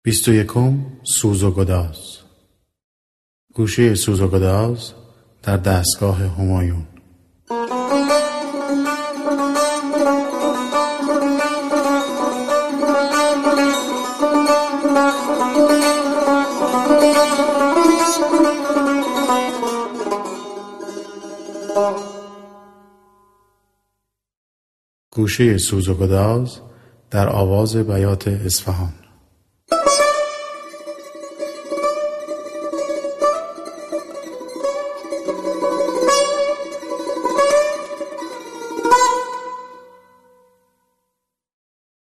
21 سوز و گداز. گوشه سوز و گداز در دستگاه همایون. گوشه سوز و گداز در آواز بیات اصفهان.